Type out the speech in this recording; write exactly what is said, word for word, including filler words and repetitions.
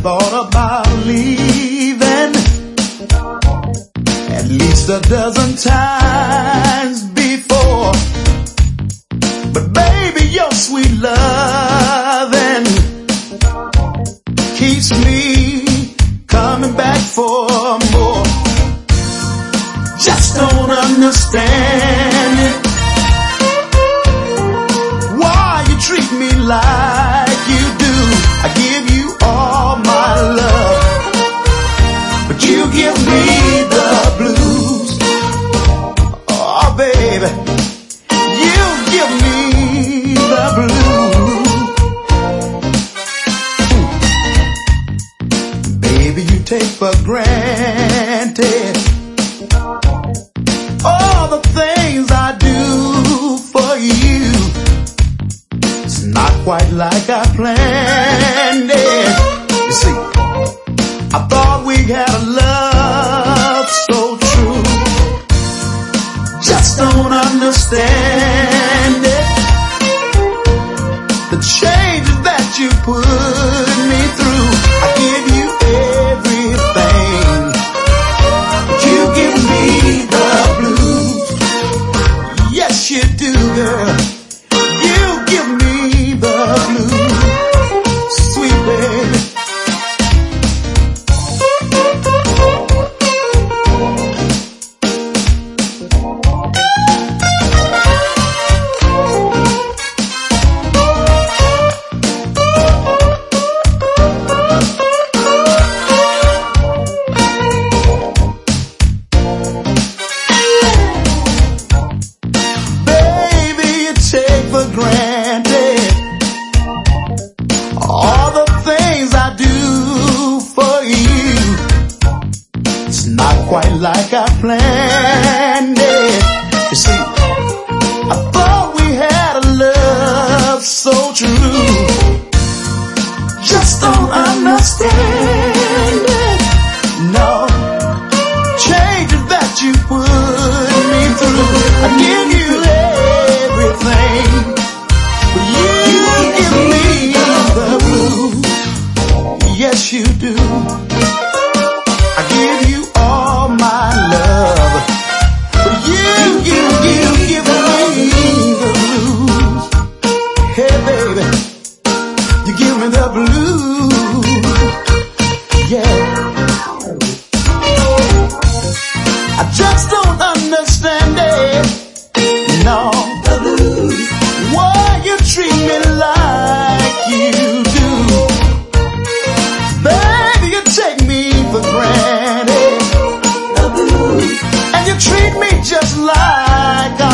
thought about leaving at least a dozen times before. But baby, your sweet loving keeps me coming back for more. Just don't understand it, why you treat me like you do. I give you all my love, but you give me the blues. Oh baby, you give me the blues. Baby, you take for granted all the things I do for you. It's not quite like I planned it. You see, I thought we had a love so true. Just don't understand it, the changes that you put me through. I give you everything, but you give me the blues. Yes, you do, girl. You give me the blues, sweet baby. For granted all the things I do for you. It's not quite like I planned it. You see, I thought we had a love so true. Just don't understand it, no changes that you put me through. I give you everything, but you give me the blues. Yes, you do. I give you all my love, but you, you, you give me the blues. Hey baby, you give me the blues. Yeah, I just don't understand it, no. Why you treat me like you do. Baby, you take me for granted, and you treat me just like I